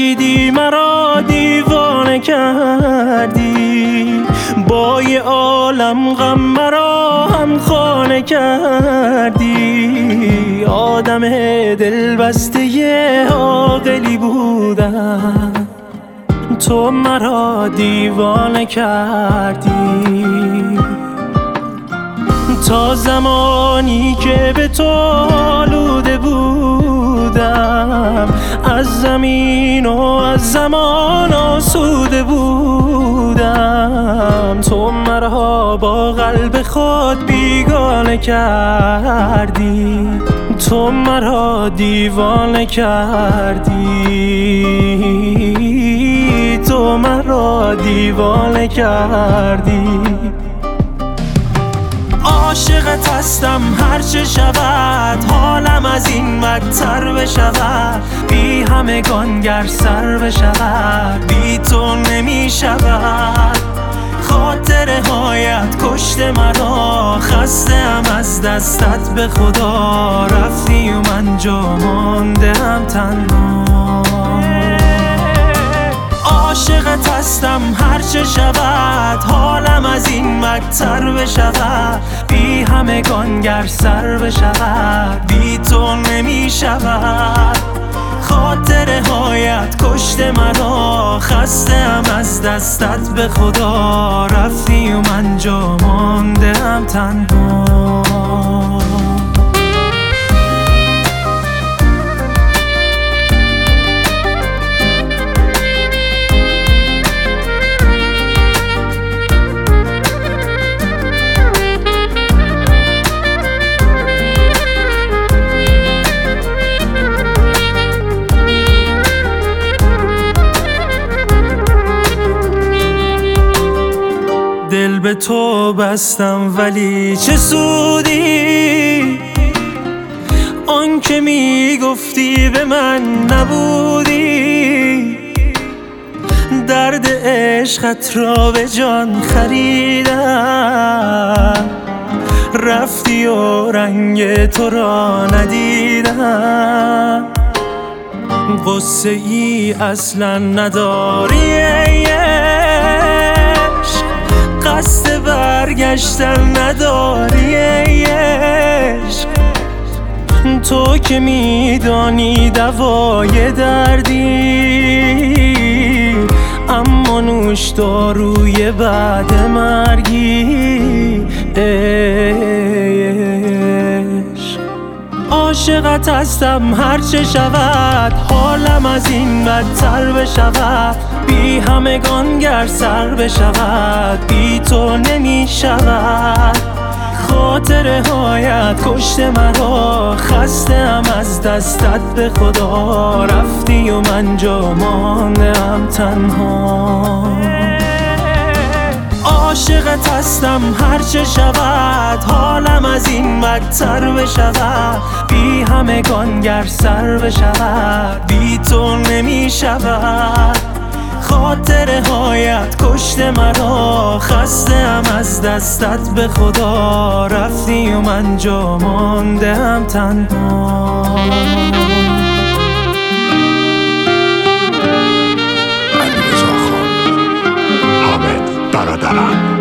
رسیدی مرا دیوانه کردی، با یه عالم غم مرا هم خانه کردی. آدم دل بسته عاقلی بودم، تو مرا دیوانه کردی. تا زمانی که به تو آلوده بودم، از زمین و از زمان آسوده بودم. تو مرا با قلب خود بیگانه کردی، تو مرا دیوانه کردی، تو مرا دیوانه کردی. عاشقت هستم هرچه شود، حالم از این بدتر بشود. بی همگان گر سر بشود، بی تو نمی شود. خاطره هایت کشت مرا، خسته‌ام از دستت به خدا. رفتی و من جا مانده‌ام تنها. عاشقت هستم هرچه شود، حالم از این بدتر بشود. بی همگان گر سر بشود، بی تو نمی شود. خاطره هایت کشت مرا، خسته‌ام از دستت به خدا. رفتی و من جا مانده‌ام تنها. دل به تو بستم ولی چه سودی، آن که میگفتی به من نبودی. درد عشقت را به جان خریدم، رفتی و رنگ تو را ندیدم. قصه ای اصلا نداری قصد برگشتن نداری عشق. تو که میدانی دوای دردی، اما نوش داروی بعد مرگی عشق. عاشقت هستم هرچه شود، حالم از این بدتر بشود. بی همگان گر سر بشود، بی تو نمی شود. خاطره هایت کشت مرا، خسته‌ام از دستت به خدا. رفتی و من جا مانده‌ام تنها. عاشقت هستم هرچه شود، حالم از این بدتر بشود. بی همگان گر سر بشود، بی تو نمی شود. خاطره هایت کشت مرا، خسته‌ام از دستت به خدا. رفتی و من جا مانده‌ام تنها. علیرضا خان، حامد برادرم.